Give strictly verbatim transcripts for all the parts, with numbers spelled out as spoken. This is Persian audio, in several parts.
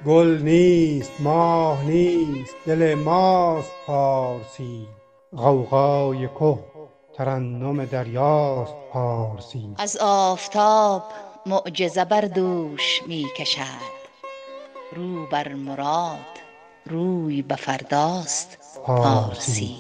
گل نیست ماه نیست دل ماست پارسی، غوغای که ترنم دریاست پارسی. از آفتاب معجزه بر دوش می کشد، رو بر مراد روی به فرداست پارسی.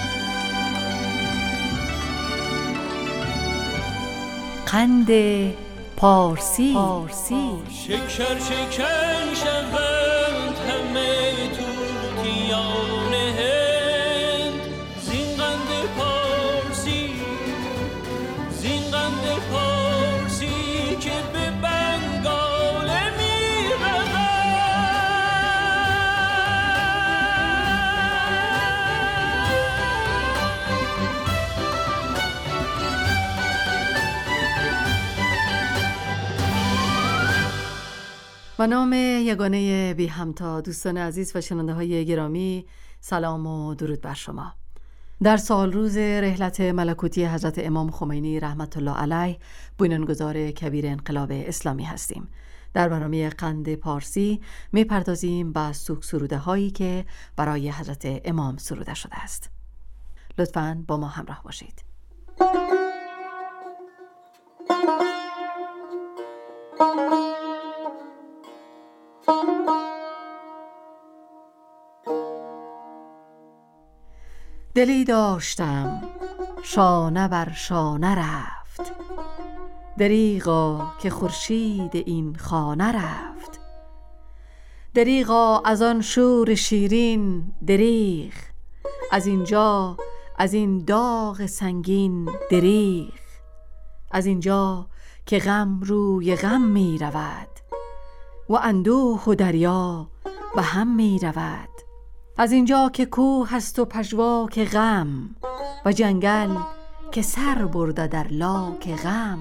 قند پارسی. شکر شکر شوند همه طوطیان هند، زین قند پارسی، زین قند پارسی که به بنگال می رود. و نام یگانه بی همتا. دوستان عزیز و شنونده های گرامی، سلام و درود بر شما. در سال روز رحلت ملکوتی حضرت امام خمینی رحمت الله علیه، بنیانگذار کبیر انقلاب اسلامی هستیم. در برنامه قند پارسی می پردازیم به سوگ سروده هایی که برای حضرت امام سروده شده است. لطفاً با ما همراه باشید. دلی داشتم شانه بر شانه رفت، دریغا که خورشید این خانه رفت. دریغا از آن شور شیرین دریغ، از اینجا از این داغ سنگین دریغ. از اینجا که غم روی غم می رود و اندوه و دریا به هم می رود. از اینجا که کوه هست و پژواک غم و جنگل که سر برده در لاک غم.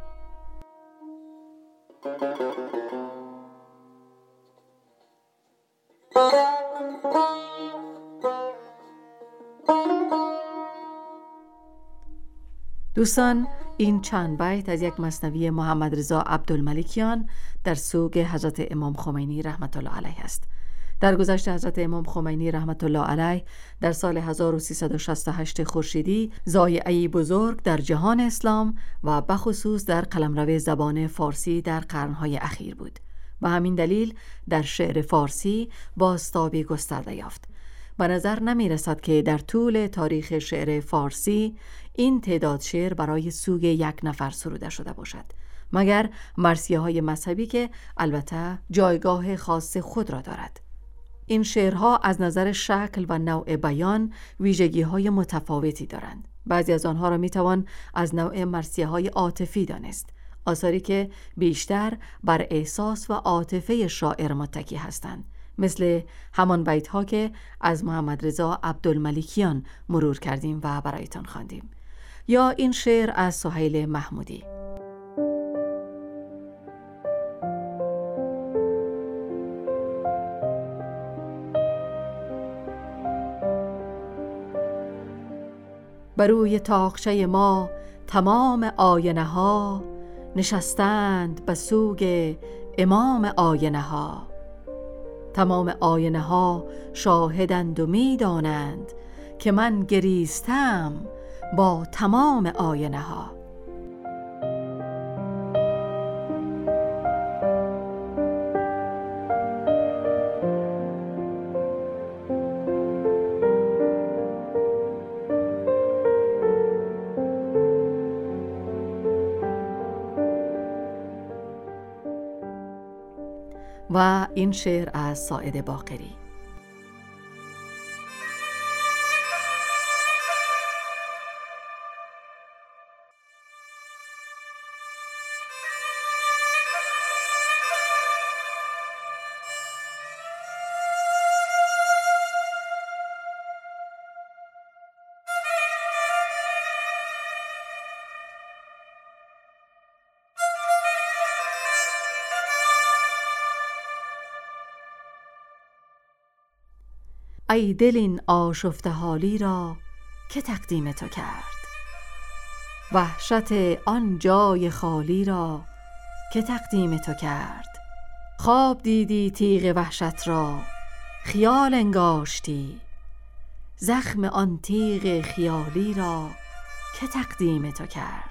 دوستان، این چند بیت از یک مثنوی محمد رضا عبدالملکیان در سوگ حضرت امام خمینی رحمت الله علیه است. در گذشت حضرت امام خمینی رحمت الله علیه در سال هزار و سیصد و شصت و هشت خورشیدی ضایعه‌ای بزرگ در جهان اسلام و بخصوص در قلمرو زبان فارسی در قرنهای اخیر بود. به همین دلیل در شعر فارسی بازتابی گسترده یافت. به نظر نمی رسد که در طول تاریخ شعر فارسی این تعداد شعر برای سوگ یک نفر سروده شده باشد، مگر مرثیه های مذهبی که البته جایگاه خاص خود را دارد. این شعرها از نظر شکل و نوع بیان ویژگی های متفاوتی دارند. بعضی از آنها را می توان از نوع مرثیه های عاطفی دانست، آثاری که بیشتر بر احساس و عاطفه شاعر متکی هستند، مثل همان بیت ها که از محمد رضا عبدالملکیان مرور کردیم و برایتان خواندیم، یا این شعر از سهیل محمودی. بر روی طاقچه ما تمام آینه ها، نشستند به سوگ امام آینه ها. تمام آینه ها شاهدند و می دانند که من گریستم با تمام آینه ها. و این شعر از ساعد باقری. ای دل این آشفته حالی را که تقدیم تو کرد، وحشت آن جای خالی را که تقدیم تو کرد. خواب دیدی تیغ وحشت را خیال انگاشتی، زخم آن تیغ خیالی را که تقدیم تو کرد.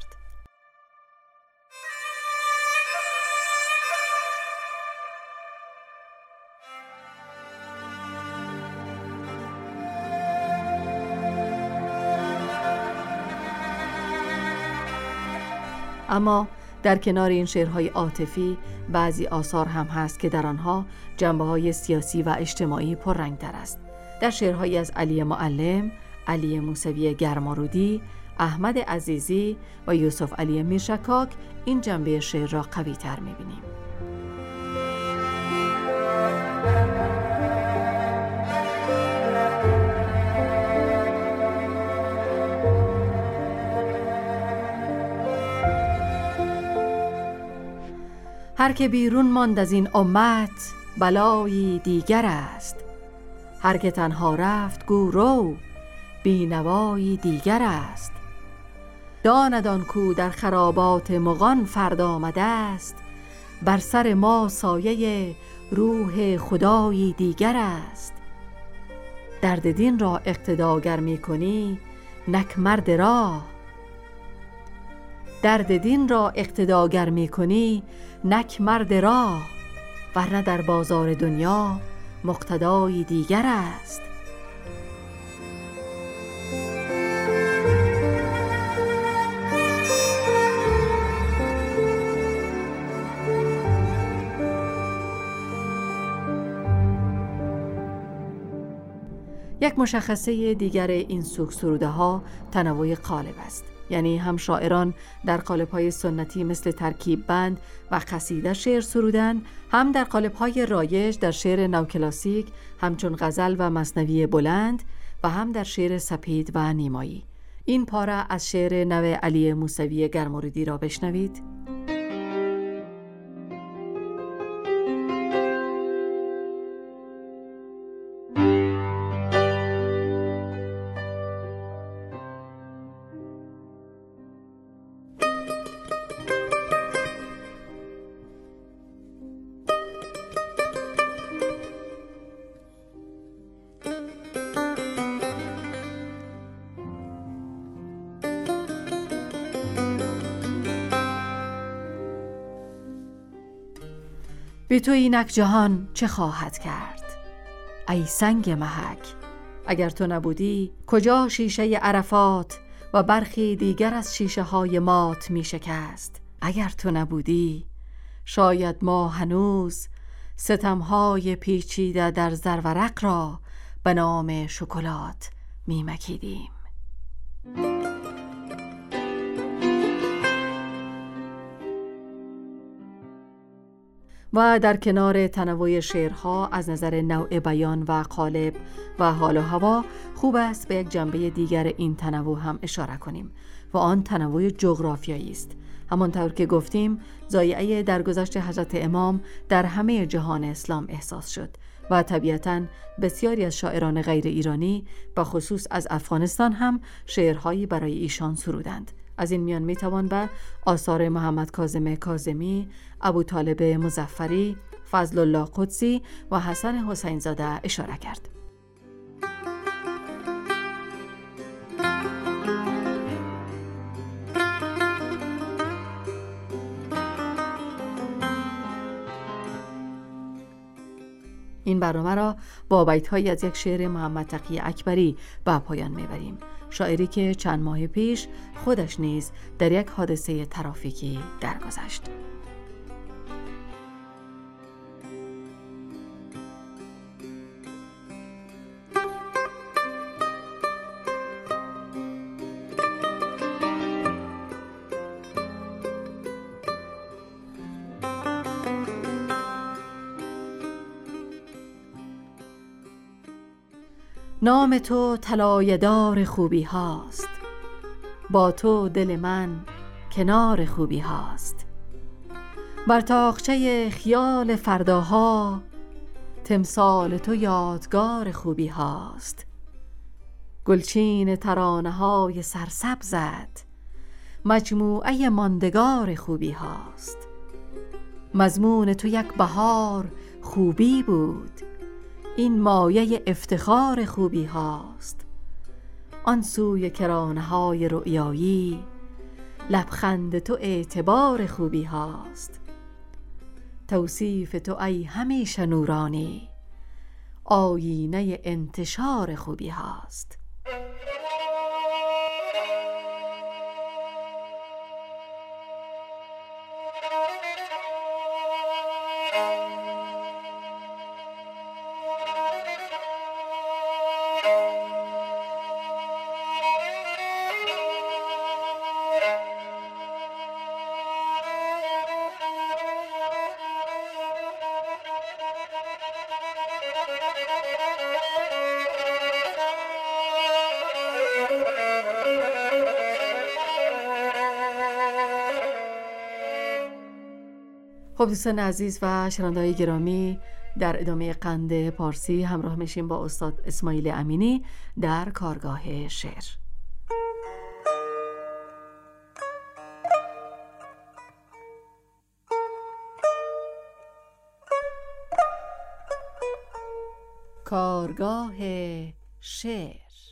اما در کنار این شعرهای عاطفی بعضی آثار هم هست که در آنها جنبه‌های سیاسی و اجتماعی پررنگ‌تر است. در شعرهایی از علی معلم، علی موسوی گرمارودی، احمد عزیزی و یوسف علی میرشکاک این جنبه شعر را قوی‌تر می‌بینیم. هر که بیرون ماند از این امت بلایی دیگر است، هر که تنها رفت گو رو بینوایی دیگر است. داند آن کو در خرابات مغان فرد آمده است، بر سر ما سایه روح خدایی دیگر است. درد دین را اقتداگر می کنی نک مرد راه، درد دین را اقتداگر می کنی نک مرد راه، ورنه در بازار دنیا مقتدای دیگر است. یک مشخصه دیگر این سوگ سروده ها تنوع قالب است. یعنی هم شاعران در قالب‌های سنتی مثل ترکیب بند و قصیده شعر سرودند، هم در قالب‌های رایج در شعر نوکلاسیک همچون غزل و مثنوی بلند و هم در شعر سپید و نیمایی. این پاره از شعر نو علی موسوی گرمارودی را بشنوید. بی تو اینک جهان چه خواهد کرد ای سنگ محک؟ اگر تو نبودی کجا شیشه عرفات و برخی دیگر از شیشه های مات می شکست؟ اگر تو نبودی شاید ما هنوز ستمهای پیچیده در زرورق را به نام شکلات می مکیدیم. و در کنار تنوع شعرها از نظر نوع بیان و قالب و حال و هوا خوب است به یک جنبه دیگر این تنوع هم اشاره کنیم و آن تنوع جغرافیایی است. همانطور که گفتیم ضایعه درگذشت حضرت امام در همه جهان اسلام احساس شد و طبیعتاً بسیاری از شاعران غیر ایرانی به خصوص از افغانستان هم شعرهایی برای ایشان سرودند. از این میان میتوان به آثار محمد کاظم کاظمی، ابوطالب مظفری، فضل الله قدسی و حسن حسین زاده اشاره کرد. این برنامه را با بیت‌هایی از یک شعر محمد تقی اکبری به پایان میبریم. شاعری که چند ماه پیش خودش نیز در یک حادثه ترافیکی درگذشت. نام تو طلایه‌دار خوبی هاست، با تو دل من کنار خوبی هاست. بر طاقچه خیال فرداها تمثال تو یادگار خوبی هاست. گلچین ترانه های سرسبزت مجموعه ماندگار خوبی هاست. مضمون تو یک بهار خوبی بود، این مایه افتخار خوبی هاست. آن سوی کرانه های رؤیایی، لبخند تو اعتبار خوبی هاست. توصیف تو ای همیشه نورانی، آیینه انتشار خوبی هاست. خب دوستان عزیز و شنونده‌های گرامی، در ادامه قند پارسی همراه میشیم با استاد اسماعیل امینی در کارگاه شعر. کارگاه شعر.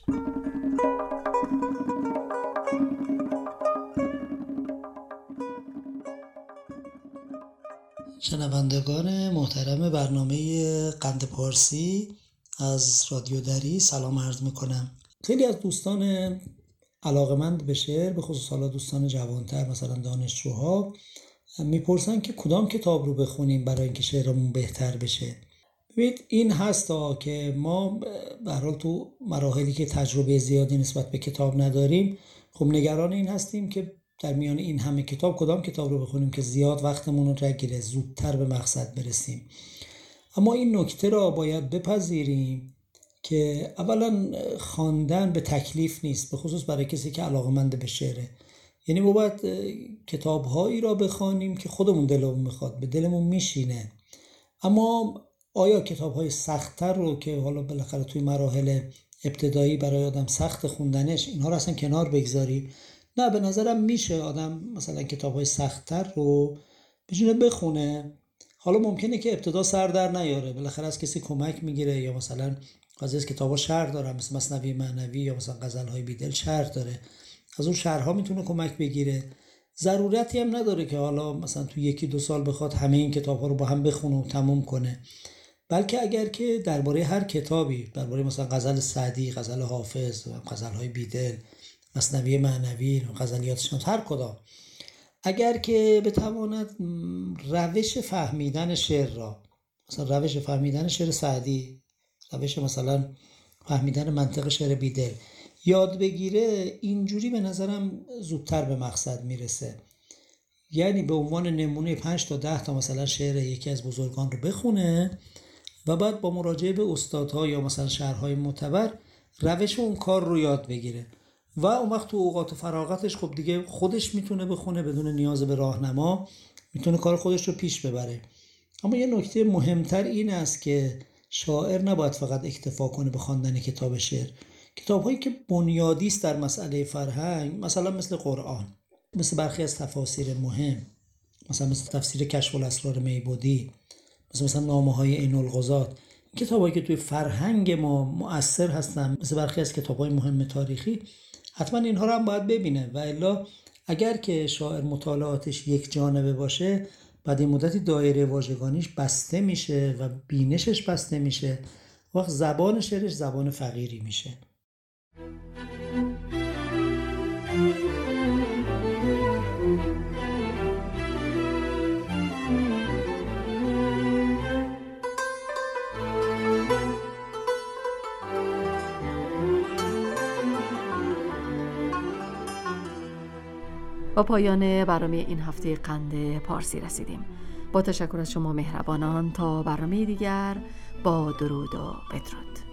شنوندگان محترم برنامه قند پارسی از رادیو دری سلام عرض میکنم. خیلی از دوستان علاقمند به شعر، به خصوص حالا دوستان جوانتر مثلا دانشجوها، میپرسن که کدام کتاب رو بخونیم برای اینکه شعرمون بهتر بشه. ببینید این هستا که ما به هر حال تو مراحلی که تجربه زیادی نسبت به کتاب نداریم، خب نگران این هستیم که در میان این همه کتاب کدام کتاب رو بخونیم که زیاد وقتمون رو نگیره، زودتر به مقصد برسیم. اما این نکته را باید بپذیریم که اولا خواندن به تکلیف نیست، به خصوص برای کسی که علاقه‌مند به شعره. یعنی ما باید کتاب‌هایی را بخوانیم که خودمون دلمون میخواد، به دلمون میشینه. اما آیا کتاب‌های سخت‌تر رو که حالا بالاخره توی مراحل ابتدایی برای آدم سخت خوندنش، اینها رو اصلا کنار بگذاری؟ نه، به نظرم میشه آدم مثلا کتاب‌های سخت‌تر رو بتونه بخونه. حالا ممکنه که ابتدا سر در نیاره، بالاخره از کسی کمک میگیره، یا مثلا از از کتابا شرح داره، مثل مثنوی معنوی یا مثلا غزل‌های بیدل شرح داره، از اون شرح‌ها میتونه کمک بگیره. ضرورتی هم نداره که حالا مثلا تو یکی دو سال بخواد همه این کتاب‌ها رو با هم بخونه و تموم کنه، بلکه اگر که درباره هر کتابی، درباره مثلا غزل سعدی، غزل حافظ، غزل‌های بیدل، مثنوی معنوی، غزلیات شمس، هر کدام، اگر که بتواند روش فهمیدن شعر را، مثلا روش فهمیدن شعر سعدی، روش مثلا فهمیدن منطق شعر بیدل یاد بگیره، اینجوری به نظرم زودتر به مقصد میرسه. یعنی به عنوان نمونه پنج تا ده تا مثلا شعر یکی از بزرگان رو بخونه و بعد با مراجعه به استادها یا مثلا شرح‌های معتبر روش اون کار رو یاد بگیره و اون وقت تو اوقات فراغتش خب دیگه خودش میتونه بخونه، بدون نیاز به راهنما میتونه کار خودش رو پیش ببره. اما یه نکته مهمتر این است که شاعر نباید فقط اکتفا کنه به خواندن کتاب شعر. کتاب‌هایی که بنیادی است در مسئله فرهنگ، مثلا مثل قرآن، مثل برخی از تفاسیر مهم، مثلا مثل تفسیر کشف الاسرار میبودی، مثل مثلا نامه‌های عین الغزات، کتابایی که توی فرهنگ ما مؤثر هستن، مثل برخی از کتاب‌های مهم تاریخی، حتما اینها رو هم باید ببینه. و الا اگر که شاعر مطالعاتش یک جانبه باشه، بعد این مدتی دایره واژگانیش بسته میشه و بینشش بسته میشه، وقت زبان شعرش زبان فقیری میشه. با پایان برنامه این هفته قند پارسی رسیدیم. با تشکر از شما مهربانان، تا برنامه دیگر با درود و بدرود.